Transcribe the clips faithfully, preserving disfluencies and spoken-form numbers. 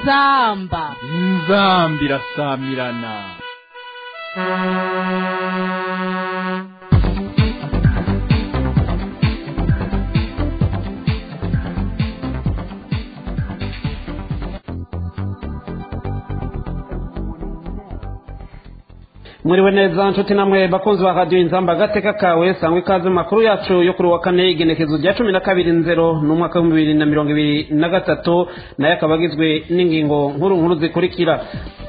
inzamba inzamba irasamirana. Mwiriwe neza nshuti namwe bakunzi ba radio inzamba gateka kawe sangwe kaze makuru yacu yo kuri wa kane igenekezo rya cumi na kabiri nzero n'umwaka wa bibiri na mirongo ibiri na gatatu naye akabagizwe n'ingingo nkuru nkuru zikurikira.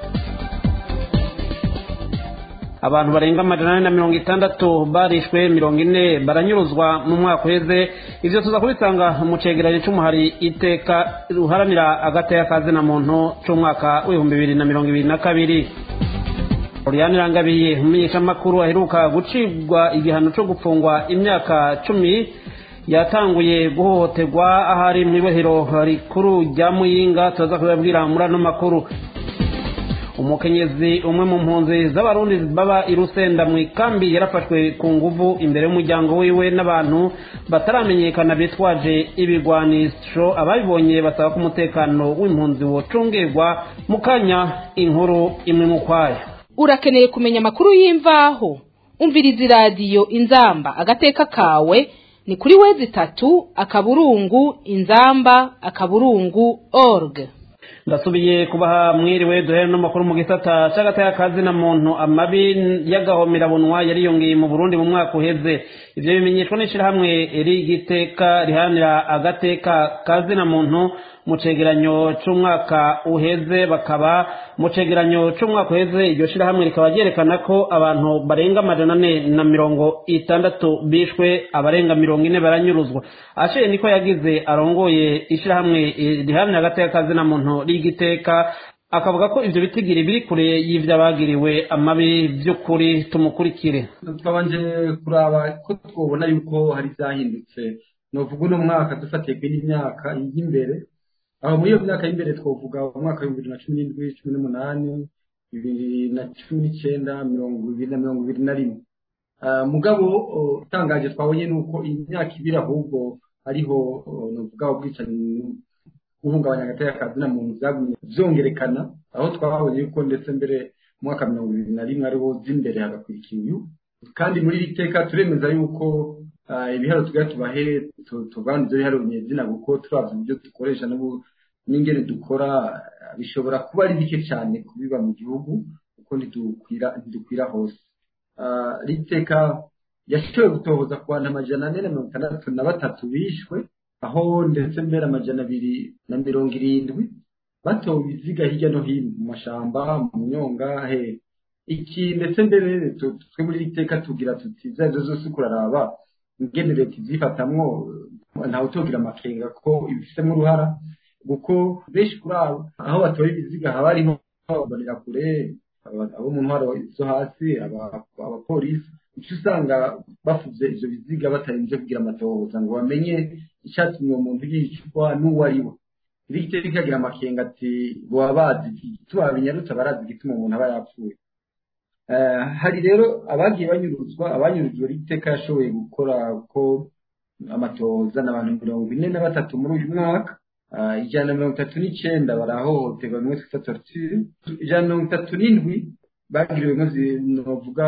Abantu barenga amajana ane na mirongo itandatu barishwe, mirongo ine baranyuruzwa mu mwaka uheze. Ivyo tuza kubisanga mu cegeranyo c'umuhari iteka ruharanira agateka kaze na muntu c'umwaka w'ibihumbi bibiri na mirongo ibiri na kabiri. Oriane Rangabiye umumenyesha makuru aheruka gucibwa igihano cyo gupfungwa imyaka cumi yatanguye guhohoterwa ahari mu ibohero rikuru rya Muyinga. Tuza kubabwira muri ano makuru. Umukenyezi umwe mu mpunzi z'abarundi baba irusenda mu ikambi yarafashwe ku nguvu imbere y'umuryango wiwe n'abantu bataramenyekana bitwaje ibigwanisho. Ababibonye basaba ko umutekano w'impunzi wocungerwa mu kanya inkuru imwe mu kwayo. Urakeneye kumenya makuru y'imvaho umviriza radio inzamba agateka kawe ni kuri wezi tatu akaburungu inzamba akaburungu org. Ndasubiye kubaha mwiriwe duhere no makuru mu gisata cy'agateka kazi na muntu. Amabi y'agahomera bunwa yariyongeye mu Burundi mu mwaka uheze. Ivyo bimenyeshwa n'ishirahamwe rigiteka rihanira agateka kazi na muntu mu cegeranyo c'umwaka uheze. Bakaba mu cegeranyo c'umwaka uheze iryo shirahamwe rikaba ryerekana ko abantu barenga amajana ane na mirongo itandatu bishwe, abarenga mirongo ine baranyuruzwa. Ashe niko yagize arongoye ishirahamwe rihanira agateka kazi na muntu rigiteka, akavuga ko ivyo bitigiri biri kure y'ivyo abagiriwe amabi by'ukuri. Tumukurikire. Twabanje kuraba ko twobona yuko hari byahindutse. Novuga uno mwaka dufatiye kw'indi myaka y'imbere, aho muri iyo myaka y'imbere twovuga umwaka wa bibiri na cumi n'indwi, cumi n'umunani, bibiri na cumi n'icenda, mirongo ibiri na mirongo ibiri na rimwe. Mugabo utangaje twabonye nuko imyaka ibiri ahubwo ariho novuga ubwicanyi guhungabanya agateka kazi na muntu byagumye byongerekana, aho twabonye yuko ndetse mbere mu mwaka wa mirongo ibiri na rimwe ariho z'imbere hagakurikira uyu. Kandi muri iri teka turemeza yuko ibiharo tugira tubahe tuvana ibyo biharo nyezina kuko turavye ibyo dukoresha n'ingene dukora bishobora kuba ari bike cyane kubiba mu gihugu kuko ntidukwira ntidukwira hose. Riteka yashoboye gutohoza ku bantu amajana ane na mirongo itandatu na batatu bishwe, aho ndetse mbere amajana abiri na mirongo irindwi batowe ibiziga hirya no hino mu mashamba, mu myonga he iki. Ndetse mbere twe muri riteka tugira tuti zazo zose kuraraba ingene leta izifatamwo ntawe utogira amakenga ko ibifisemo uruhara, kuko benshi kuri abo aho batoye ibiziga haba harimo ababonera kure, abo mu ntwaro zo hasi, abapolisi. Icyo usanga bafuze ivyo biziga batarinze kugira amatohoza ngo bamenye icyatumye uwo muntu yicwa n'uwo ari we. Iri gitero ikagira amakenga ati boba bazi tubabinyarutse barazi igituma umuntu aba yapfuye. Hari rero abagiye banyuruzwa, abanyuruzwa riteka yashoboye gukora ko amatohoza n'abantu mirongo ine na batatu muri uyu mwaka. Ijana na mirongo itatu n'icenda barahohoterwa bimwe twita torture, ijana na mirongo itatu n'indwi bagiriwe novuga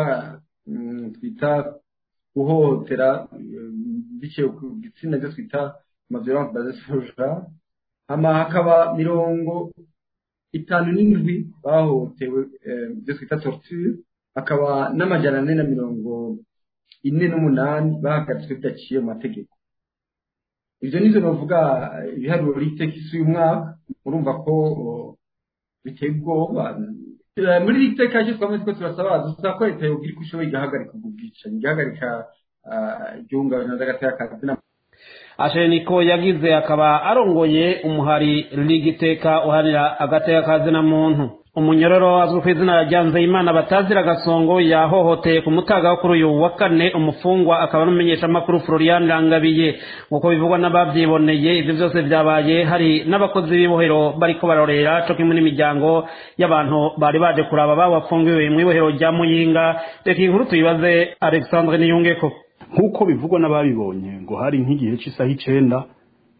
twita guhohotera biciye ku gitsina byo twita violence basée sur le genre. Hama hakaba mirongo itanu n'indwi bahohotewe byo twita torture, hakaba n'amajana ane na mirongo ine n'umunani bahagaritswe bidaciye mu mategeko. Ivyo nizo novuga ibiharuro riteka isi uyu mwaka. Urumva ko biteye ubwoba. Muri riteka cyo twamaze ko turasaba dusaba ko leta yogira iko ishoboye igahagarika ubwicanyi, igahagarika igihungabana ry'agateka kazi na Ashe niko yagize, akaba arongoye umuhari rigiteka uharira agateka kazi na muntu. Umunyororo azwi ku izina rya Nzeyimana Batazira Gasongo yahohoteye ku mutaga wo kuri uyu wa kane umufungwa akaba n'umumenyesha makuru Florian Rangabiye. Nkuko bivugwa n'abavyiboneye, ivyo byose byabaye hari n'abakozi b'ibohero bariko barorera cyo kimwe n'imiryango y'abantu bari baje kuraba bawafungiwe mu ibohero rya Muyinga. Reka inkuru tuyibaze Alexandre Niyungeko. Nkuko bivugwa n'ababibonye ngo hari nk'igihe cy'isaha icenda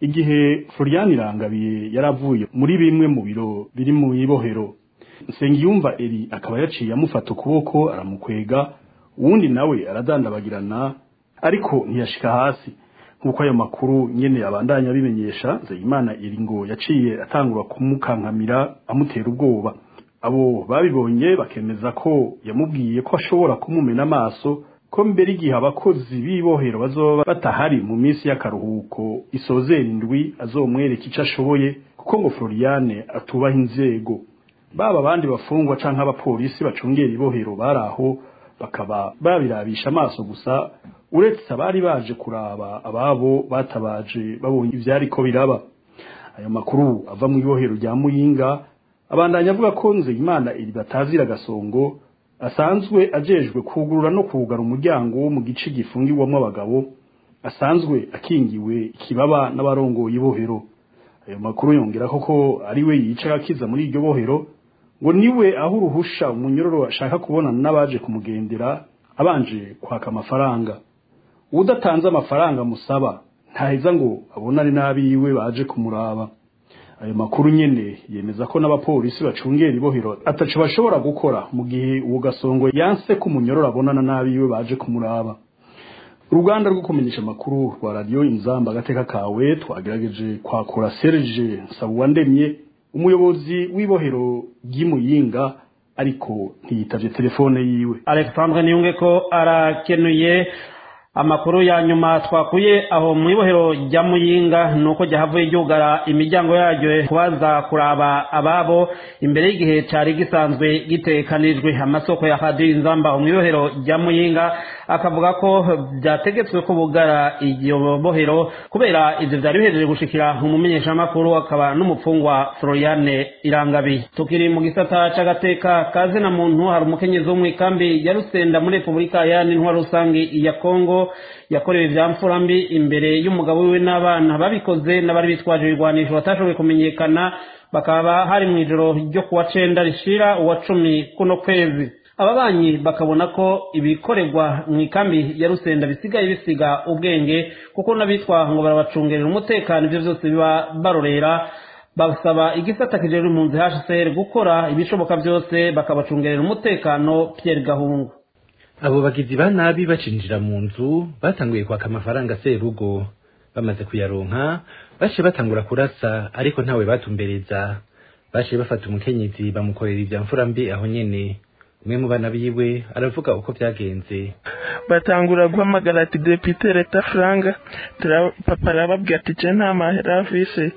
igihe Florian Irangabiye yaravuye muri bimwe mu biro biri mu ibohero Nsengiyumva Eri akaba yaciye amufata ukuboko aramukwega uwundi nawe aradandabagirana ariko ntiyashika hasi nkuko ayo makuru nyene abandanya bimenyesha Nzeyimana Eri ngo yaciye atangura kumukankamira amutera ubwoba abo babibonye bakemeza ko yamubwiye ko ashobora kumumena amaso ko mbere igihe abakozi bibohero bazoba batahari mu minsi y'akaruhuko isozera indwi azomwereka ico ashoboye kuko ngo Floriane atubaha inzego baba abandi bafungwa canke abapolisi bacungera ibohero baraho bakaba babirabisha amaso gusa uretse abari baje kuraba ababo batabaje babonye ivyariko biraba ayo makuru ava mu ibohero rya Muyinga abandanya avuga ko Nzeyimana iri batazira gasongo asanzwe ajejwe kugurura no kugara umuryango wo mu gice gifungirwamo abagabo asanzwe akingiwe ikibaba n'abarongoye ibohero ayo makuru yongera koko ari we yica akiza muri iryo bohero ngo niwe aho uruhusha umunyororo ashaka kubonana n'abaje kumugendera abanje kwaka amafaranga udatanze amafaranga musaba ntaheza ngo abonane n'abiwe baje kumuraba ayo makuru nyene yemeza ko n'abapolisi bacungera ibohero ataco bashobora gukora mu gihe uwo gasongo yanse ko umunyororo abonana n'abiwe baje kumuraba uruganda rwo kumenyesha amakuru rwa radio Inzamba agateka kawe twagerageje kwakura Serge Sabuwandemye umuyobozi w'ibohero ry'Imuyinga ariko ntiyitavye telefone yiwe. Alexandre Niyunge ko arakenuye amakuru ya nyuma twakuye aho mu ibohero rya Muyinga nuko ryahavuye ryugara imiryango yaryo kubaza kuraba ababo imbere y'igihe cyari gisanzwe gitekanijwe. Amasoko ya Radio Inzamba mu ibohero rya Muyinga akavuga ko byategetswe ko bugara iryo bohero kubera ivyo vyari bihejeje gushikira umumenyesha makuru akaba n'umupfungwa Floriane Irangabiye. Tukiri mu gisata c'agateka kaze na muntu hari umukenyezi wo mu ikambi ya Rusenda muri Republika ya Ntwaro rusangi ya Kongo yakorewe ivyamfura mbi imbere y'umugabo wiwe n'abana babikoze n'abari bitwaje ibigwanisho batashoboye kumenyekana bakaba hari mu ijoro ryo kuwa cenda rishira uwa cumi kuno kwezi. Ababanyi bakabona ko ibikorerwa mu ikambi ya Rusenda bisigaye bisiga ubwenge kuko nabitwa ngo barabacungerera umutekano ivyo vyose biba barorera basaba igisata kijejwe impunzi H C R gukora ibishoboka byose bakabacungerera umutekano. Pierre Gahungu abo bagizi ba nabi bacinjira mu nzu batanguye kwaka amafaranga serugo bamaze kuyaronka bashe batangura kurasa ariko ntawe batumbereza bashe bafata umukenyezi bamukorera ivyamfura mbi aho nyene. Umwe mu bana biwe aravuga uko byagenze. Batangura guhamagara ati Depute Leta Franga papa arababwira ati je nta mahera afise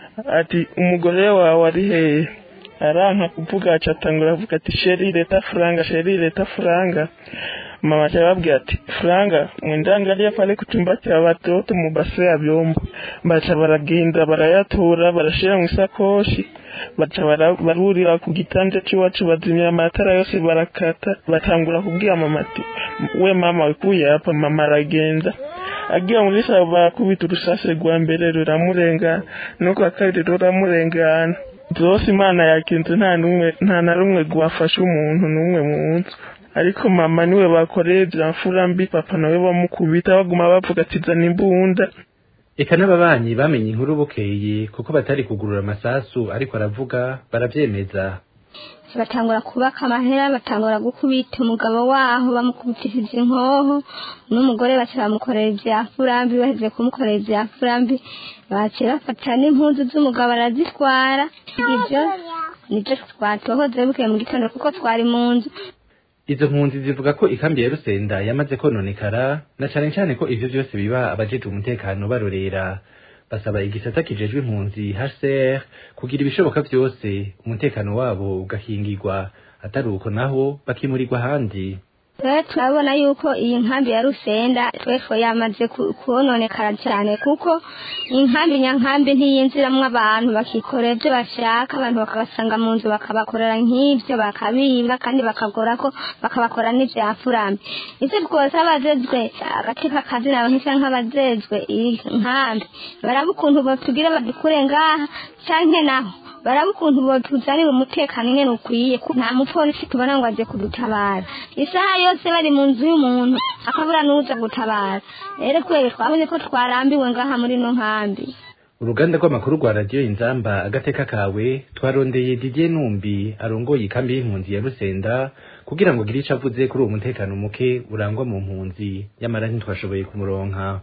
ati umugore wawe ari hehe aranka kuvuga acatangura avuga ati Sheri Leta Franga Sheri Leta Franga. Mama arababwira ati Franga mwendangalia pale kuchumba cha watoto mu base ya vyombo. Bacha baragenda barayatura barashira mu sakoshi bacha barurira ku gitanda cy'iwacu bazimya amatara yose barakata batangura kubwira mama ati we mama ukuye hapa. Mama aragenda agiye muri saba bakubita urusase rwa mbere ruramurenga nuko akabiri ruramurengana zose Imana yakinze nta numwe nta na rumwe gwafasha umuntu numwe mu nzu ariko mama niwe bakoreye byamfura mbi papa nawe bamukubita baguma bavuga ati zana imbunda. Eka n'ababanyi bamenye inkuru bukeye kuko batari kugurura amasasu ariko aravuga baravyemeza. Batangura kubaka amahera batangura gukubita umugabo waho bamukubitishije inkoho n'umugore bamukorera ivyamfura mbi baheze kumukorera ivyamfura mbi baciye bafata n'impuzu z'umugabo arazitwara. Ivyo nivyo twatohoze bukeye mu gitondo kuko twari mu nzu. Izo mpunzi zivuga ko ikambi ya Rusenda yamaze kononekara na cane cane ko ivyo vyose biba abajeje umutekano barorera. Basaba igisata kijejwe impunzi H C R kugira ibishoboka byose umutekano wabo ugahingirwa ataruko naho bakimurirwa handi. Turabona yuko iyi nkambi ya Rusenda twefo yamaze kuononekara cyane kuko inkambi nyankambi ntiyinziramwe abantu bakikorera ibyo bashaka abantu bakabasanga mu nzu bakabakorera nk'ivyo bakabiba kandi bakagora ko bakabakora n'ivyafurame. Ivyo rwose abazezwe agatika kazi nabo nk'isa nk'abazezwe inkambi barabukuntu batugira badukure ngaha canke naho barabukuntu botuzanira umutekano nyene ukwiye nta mupolisi tubona ngo aje kudutabara isaha yose bari mu nzu y'umuntu akabura n'uza gutabara. Rero kwere twabonye ko twarambiwe ngaha muri no nkambi. uruganda rw'amakuru rwa radiyo inzamba agateka kawe twarondeye Didier Numbi arongoye ikambi y'impunzi ya Rusenda kugira ngo agire ico avuze kuri uwo mutekano muke urangwa mu mpunzi yamara ntitwashoboye kumuronka.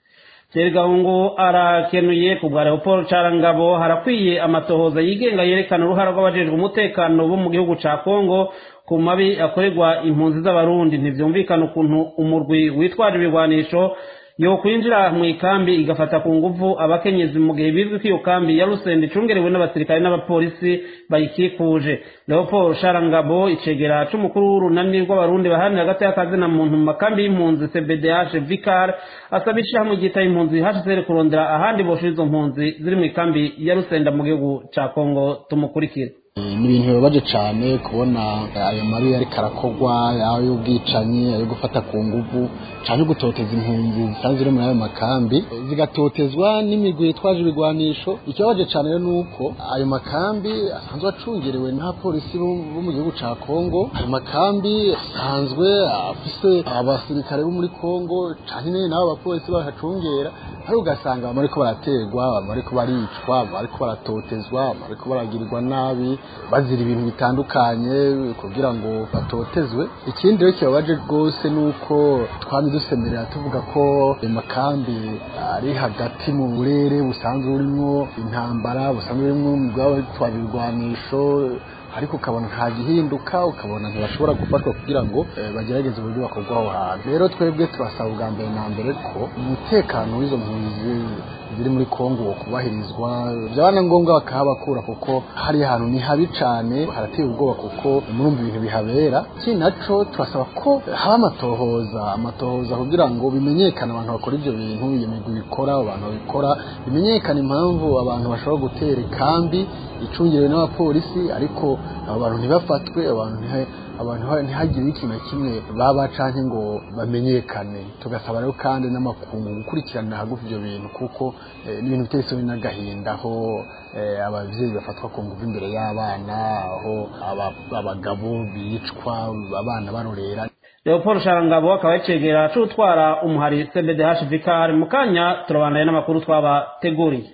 Sergahungu arakenuye ku bwa Leopold Carangabo harakwiye amatohoza yigenga yerekana uruhara rw'abajejwe umutekano bo mu gihugu ca Kongo ku mabi akorerwa impunzi z'abarundi. Ntivyumvikana ukuntu umurwi witwaje ibigwanisho yo kwinjira mu ikambi igafata ku nguvu abakenyezi mu gihe bizwi ko iyo kambi ya Rusenda icungerewe n'abasirikare n'abapolisi bayikikuje. Leopold Carangabo icegera c'umukuru w'urunani rw'abarundi bahani hagati y'akazi na muntu mu makambi y'impunzi C B D H Vicar asabisha hamwe gita impunzi hashize kurondera ahandi boshira izo mpunzi ziri mu ikambi ya Rusenda mu gihugu ca Kongo. Tumukurikira. Ni ibintu bibabaje cyane kubona ayo mabi yari karakogwa yayo ubwicanyi ayo gufata ku nguvu cyane gutoteza impunzi zisanzwe ziri muri ayo makambi zigatotezwa n'imigwi yitwaje ibigwanisho. Ikibabaje cyane rero nuko ayo makambi asanzwe acungerewe na polisi bo mu gihugu ca Kongo. Ayo makambi asanzwe afise abasirikare bo muri Kongo cyane n'abo abapolisi bahacungera, hari ugasanga bariko baraterwa, bariko baricwa, bariko baratotezwa, bariko baragirirwa nabi bazira ibintu bitandukanye kugira ngo batotezwe. Ikindi rero kibabaje rwose nuko twami dusemerera tuvuga ko amakambi ari hagati mu burere busanzwe burimo intambara, busanzwe burimo umugabo witwaje ibigwanisho, ariko ukabona nta gihinduka, ukabona ntibashobora gufatwa kugira ngo e, bagerageze uburyo bakorwa aho hantu. Rero twebwe turasaba ubwa mbere na mbere ko umutekano w'izo mpunzi ziri muri Kongo kubahirizwa, byabana ngombwa bakahabakura kuko hari ahantu ni habi cyane, harateye ubwoba kuko murumva ibintu bihabera. Iki naco turasaba ko haba amatohoza amatohoza kugira ngo bimenyekane abantu bakora ibyo bintu, iyo migwi bikora, abantu babikora, bimenyekane impamvu abantu bashobora gutera ikambi icungerewe n'abapolisi, ariko abo bantu ntibafatwe, abantu abantu ntihagire ikintu na kimwe baba canke ngo bamenyekane. Tugasaba rero kandi n'amakungu gukurikirana hagufi ibyo bintu kuko eh, n'ibintu biteye isoni n'agahinda aho eh, abavyeyi bafatwa ku nguvu imbere y'abana, aho abagabo bicwa, abana barorera. Leopold Carangabo akaba yacegera c'utwara umuhari C B D H Vicar. Mu kanya turabandanya n'amakuru twabateguriye.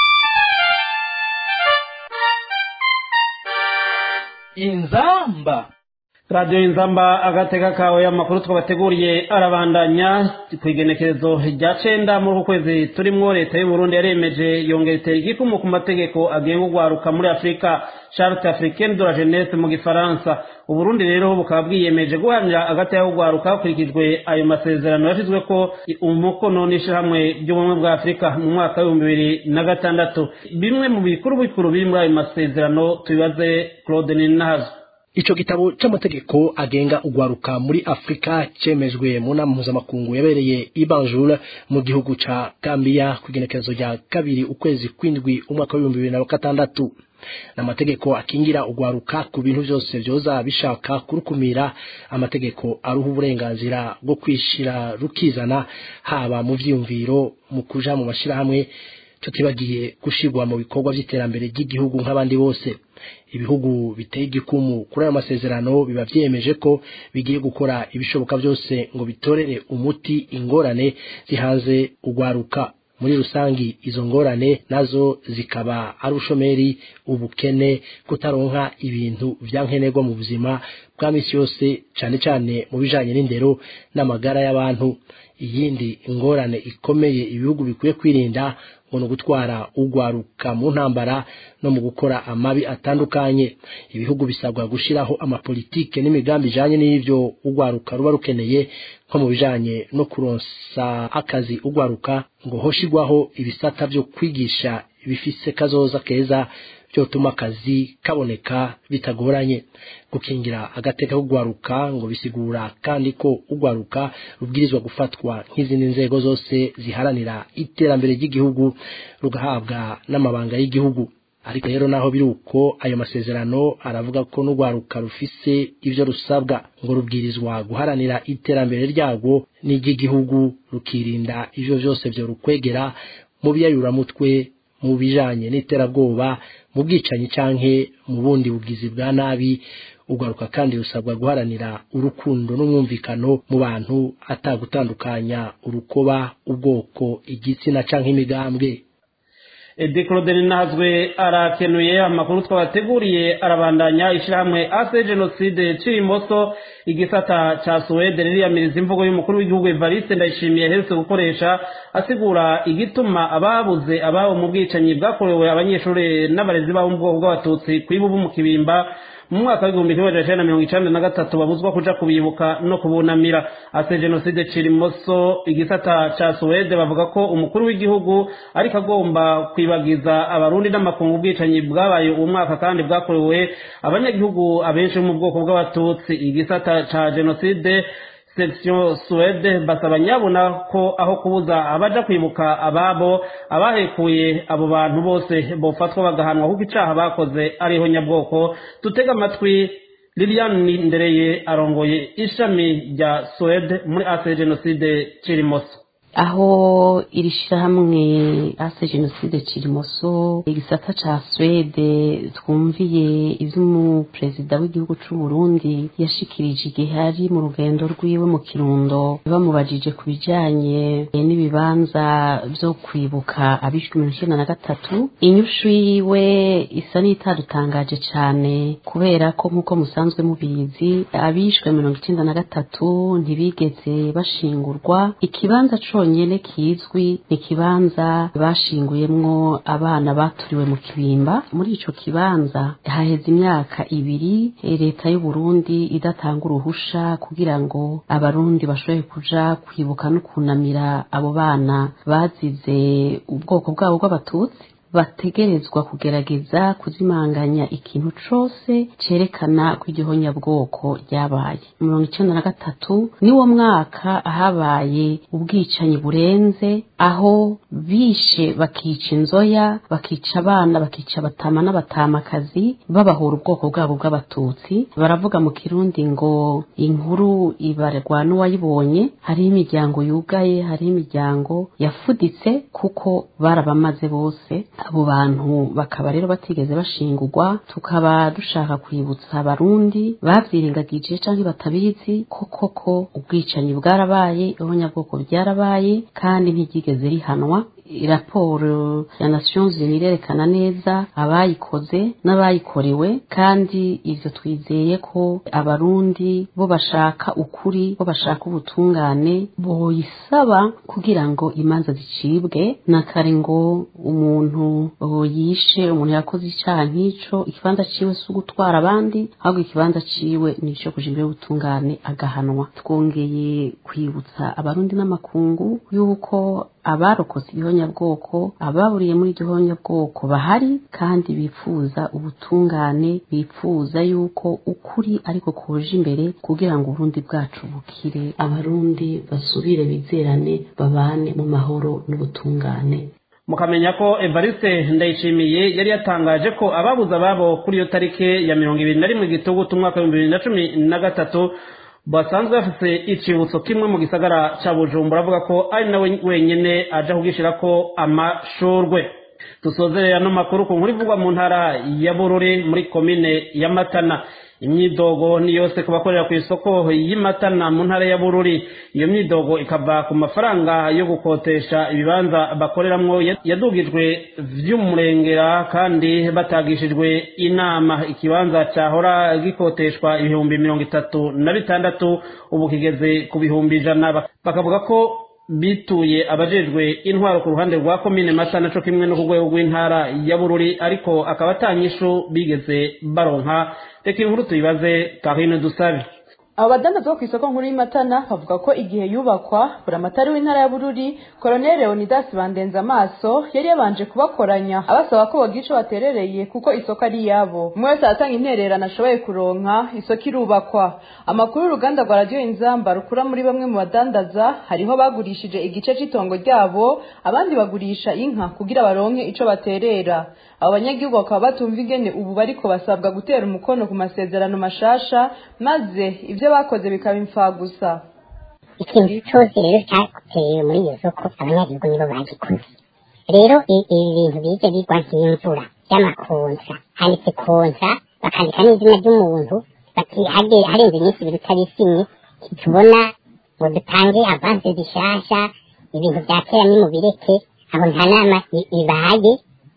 Inzamba Radio Inzamba agateka kawe y'amakuru twabateguriye arabandanya. Kwigenekerezo rya cenda muri kwezi turimwo leta y'u Burundi yaremeje yongera itera igikumu ku mategeko agenga ugwaruka muri Afrika, Charte Africaine de la Jeunesse mu Gifaransa. U Burundi rero bukaba bwiyemeje guhamya agati y'ugwaruka hakurikijwe ayo masezerano yashizwe ko umukono n'ishirahamwe ry'ubumwe bwa Afrika mu mwaka wa ibihumbi bibiri na gatandatu. Bimwe mu bikuru bikuru biri muri ayo masezerano tubibaze Claude Ninahazo. Ico gitabo c'amategeko agenga ugwaruka muri Afrika cemejwe mu nama mpuzamakungu yabereye i Banjul mu gihugu ca Gambia kugenekerezo rya kabiri ukwezi kwindwi umwaka wa ibihumbi bibiri na gatandatu. N'amategeko akingira ugwaruka ku bintu byose byoza bishaka kurukumira, amategeko aruha uburenganzira bwo kwishira rukizana haba mu vyiyumviro, mu kuja mu mashirahamwe, tutibagiye gushirwa mu bikorwa by'iterambere ry'igihugu nk'abandi bose. Ibihugu biteye igikumu kuri ayo masezerano biba vyemeje ko bigiye gukora ibishoboka byose ngo bitorere umuti ingorane zihanze ugwaruka. Muri rusangi izo ngorane nazo zikaba ari ushomeri, ubukene, kutaronka ibintu vyankenerwa mu buzima bwa misi yose, cane cane mu bijanye n'indero n'amagara y'abantu. Iyindi ingorane ikomeye ibihugu bikwiye kwirinda ngo no gutwara ugwaruka mu ntambara no mu gukora amabi atandukanye. Ibihugu bisabwa gushiraho amapolitike n'imigambi janye n'ivyo ugwaruka ruba rukeneye, nko mu bijanye no kuronsa akazi ugwaruka, ngo hoshigwaho ibisata byo kwigisha bifise kazoza keza byotuma akazi kaboneka bitagoranye. Gukingira agateka kugwaruka ngo bisigura kandi ko ugwaruka rubwirizwa gufatwa nk'izindi nzego zose ziharanira iterambere ry'igihugu, rugahabwa n'amabanga y'igihugu. Ariko rero naho biruko ayo masezerano aravuga ko n'ugwaruka rufise ivyo rusabwa ngo rubwirizwa guharanira iterambere ryago n'iry'igihugu, rukirinda ivyo vyose byo rukwegera mu biyayuramutwe, mu bijanye n'iterabwoba, mu bwicanyi canke mu bundi bugizi bwa nabi. Ugwaruka kandi rusabwa guharanira urukundo n'umwumvikano mu bantu, atagutandukanya urukoba, ubwoko, igitsina canke imigambwe. Edi Claude Ninazwe arakenuye amakuru twabateguriye arabandanya ishirahamwe ase genocide Cirimoso igisata ca Suède ririyamiriza imvugo y'umukuru w'igihugu Evariste Ndayishimiye aherutse gukoresha asigura igituma ababuze ababo mu bwicanyi bwakorewe abanyeshuri n'abarezi babo mu bwoko bw'abatutsi kwibubu mu kibimba mu mwaka w'igihumbi kimwe amajana icenda na mirongo icenda na gatatu babuzwa kuja kubibuka no kubunamira. Ase genocide Cirimoso igisata ca Suède bavuga ko umukuru w'igihugu ariko agomba kwibagiza abarundi n'amakungu ubwicanyi bwabaye uwo mwaka kandi bwakorewe abanyagihugu abenshi mu bwoko bw'abatutsi. Igisata ca genocide section Suède basaba nyabona ko aho kubuza abaja kwibuka ababo abahekuye abo bantu bose bofatwa bagahanwa kuko icaha bakoze ariho nyabwoko. Tutega amatwi Liliane Ndereye arongoye ishami rya Suède muri ase genocide Cirimoso. aho iri shirahamwe ase genocide Cirimoso igisata ca Suède twumviye ivy'umuperezida w'igihugu c'u Burundi yashikirije igihe ari mu rugendo rwiwe mu Kirundo bamubajije ku bijanye n'ibibanza vyo kwibuka abishwe mirongo icenda na gatatu. Inyishu yiwe isa n'itadutangaje cane kubera ko nk'uko musanzwe mubizi abishwe mirongo icenda na gatatu ntibigeze bashingurwa. Ikibanza co nyene kizwi ni kibanza bashinguyemwo abana baturiwe mu kibimba. Muri ico kibanza haheze imyaka ibiri leta y'u Burundi idatanga uruhusha kugira ngo abarundi bashobore kuja kwibuka no kunamira abo bana bazize ubwoko bwabo bw'abatutsi. Bategerezwa kugerageza kuzimanganya ikintu cose cerekana ko igihonyabwoko ryabaye. mirongo icenda na gatatu niwo mwaka ahabaye ubwicanyi burenze, aho bishe bakica inzoya, bakica abana, bakica abatama n'abatamakazi, babahora ubwoko bwabo bw'abatutsi. Baravuga mu Kirundi ngo inkuru ibarwa n'uwayibonye. Hariho imiryango yugaye, hariho imiryango yafuditse kuko barabamaze bose. Abo bantu bakaba rero batigeze bashingurwa. Tukaba dushaka kwibutsa abarundi bavyirengagije canke batabizi ko koko ubwicanyi bwarabaye, ihonyabwoko byarabaye kandi ntigigeze rihanwa. Raporo ya Nations Unies irerekana neza abayikoze n'abayikorewe, kandi ivyo twizeye ko abarundi bo bashaka ukuri, bo bashaka ubutungane boyisaba kugira ngo imanza zicibwe. Nakare ngo umuntu yishe, umuntu yakoze icaha nk'ico, ikibanza ciwe si ugutwara abandi, ahubwo ikibanza ciwe nico kuja imbere y'ubutungane agahanwa. Twongeye kwibutsa abarundi n'amakungu yuko abarokotse igihonyabwoko, ababuriye muri igihonyabwoko bahari kandi bifuza ubutungane, bifuza yuko ukuri ariko koje imbere kugira ngo Burundi bwacu bukire, abarundi basubire bizerane, babane mu mahoro n'ubutungane. Mukamenya ko Evariste Ndayishimiye yari yatangaje ko ababuza babo kuri iyo tarike ya mirongo ibiri na rimwe Gitugutu umwaka wa bibiri na cumi na gatatu basanzwe bafise icibutso kimwe mu gisagara ca Bujumbura, avuga ko ari nawe wenyene aja kugishirako amashurwe. Tusozerera no makuru ku nkuru ivugwa mu ntara ya Bururi muri komine ya Matana. Imyidogo ni yose kubakorera ku isoko y'Imatana mu ntara ya Bururi. Iyo myidogo ikava ku mafaranga yo gukotesha ibibanza bakoreramwo yadugijwe vy'umurengera kandi batagishijwe inama. Ikibanza cahora gikoteshwa ibihumbi mirongo itatu na bitandatu ubu kigeze ku bihumbi ijana. Bakavuga ko bituye abajejwe intwaro ku ruhande rwa komine Matana co kimwe no ku rwego rw'intara ya Bururi, ariko akaba atanyishu bigeze baronka. Reka inkuru tuyibaze Karine Dusabe. Abo badandaza bo kw'isoko nkuru y'Imatana bavuga ko igihe yubakwa buramatari w'intara ya Bururi Colonel Leonidas Bandenza amaso yari yabanje kubakoranya abasaba ko bagira ico baterereye kuko isoko ari yabo. Umwe wese atanga intererano ashoboye kuronka, isoko irubakwa. Amakuru y'uruganda rwa Radio Inzamba rukura muri bamwe mu badandaza hariho bagurishije igice c'itongo ryabo, abandi bagurisha inka kugira baronke ico baterera. Abo banyagihugu bakaba batumva ingene ubu bariko basabwa gutera umukono ku masezerano mashasha, maze ivyo bakoze bikaba imfagusa. Ikintu cyose rero cyakuteye muri iyo soko abanyagihugu nibo bagikoze. Rero ibi bintu bije bigwa nk'imvura y'amakonsa, handitse konsa bakandika n'izina ry'umuntu, bati harenze iminsi ibiri utabisimye tubona ngo dutange avanse zishasha, ibintu bya kera nimubireke, aho nta nama ibaye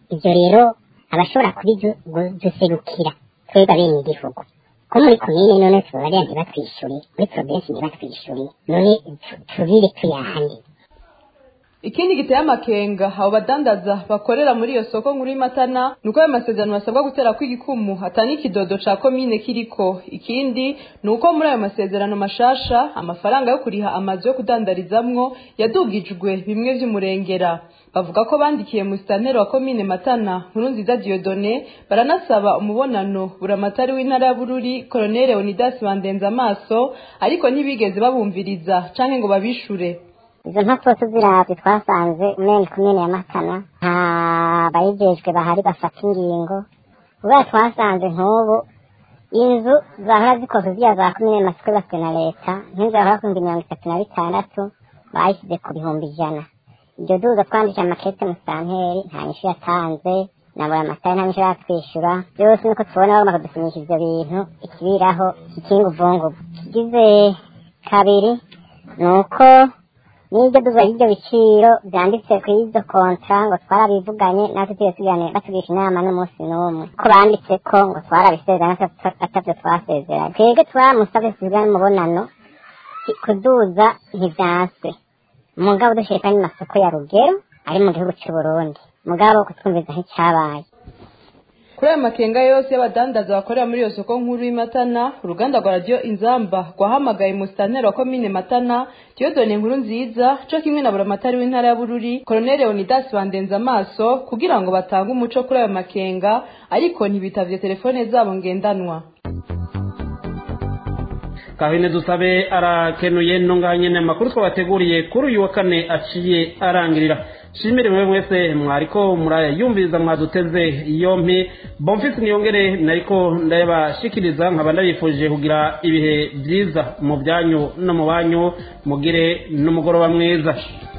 ibyo rero abashobora kubiduserukira twebwe bene igihugu ko muri komine none tubabarira ntibatwishyure muri provinsi ntibatwishyure none tubire tuyahane. Ikindi giteye amakenga abo badandaza bakorera muri iyo soko nkuru y'Imatana nuko ayo masezerano basabwa gutera kw'igikumu hatani ikidodo ca komine kiriko. Ikindi nuko muri ayo masezerano mashasha amafaranga yo kuriha amazu yo kudandarizamwo yadugijwe bimwe vy'umurengera. Bavuga ko bandikiye mu sitanteri wa komine Matana Nkurunziza Dieudonné baranasaba umubonano buramatari w'intara ya Bururi Colonel Leonidas Bandenza amaso ariko ntibigeze babumviriza canke ngo babishure. Izo mpapuro tuziravye twasanze umene komine ya Matana nta bayijejwe bahari bafata ingingo ubwo twasanze nk'ubu inzu zahora zikozwe ziya za komine Masiko baswe na leta nk'inzu yahora ku mirongo itatu na bitandatu bayishyize ku bihumbi ijana. Iryo duza twandikira amakete mu santeri nta nyishu yatanze nabura amatara nta nyishu yatwishyura byose niko tubona bagomba kudusinyisha ivyo bintu ikibiraho ikinga uvungubu. Kigize kabiri nuko n'ibyo duza y'ibyo biciro byanditse ku izo kontra ngo twarabivuganye natwe tugiye tugirane batugisha inama n'umunsi n'umwe ko banditse ko ngo twarabisezerana atavyo twasezeranye. Twebwe twamusabye tugirane umubonano kuduza ntivyanse mugabo dushika ni masoko ya Rugero ari mu gihugu cy'u Burundi mugabo kutwumviza nk'icyabaye. Kuri ayo makenga yose y'abadandaza bakorera muri iyo soko nkuru y'Imatana uruganda rwa radio Inzamba rwahamagaye mu sitanteri wa komine Matana Dieudonné Nkurunziza cyo kimwe na buramatari w'intara ya Bururi Colonel Leonidas Bandenza amaso kugira ngo batange umuco kuri ayo makenga ariko ntibitavye telefone zabo ngendanwa. Kahine dusabe arakenuye ntunganye n'amakuru twabateguriye kuri uyu wa kane aciye arangirira. Shimire mwe mwese mwariko muraya yumviriza mwaduteze yompi Bonfils Niyongere nariko ndabashikiriza nkaba ndabifuje kugira ibihe byiza mu byanyu no mu banyu mugire n'umugoroba mwiza.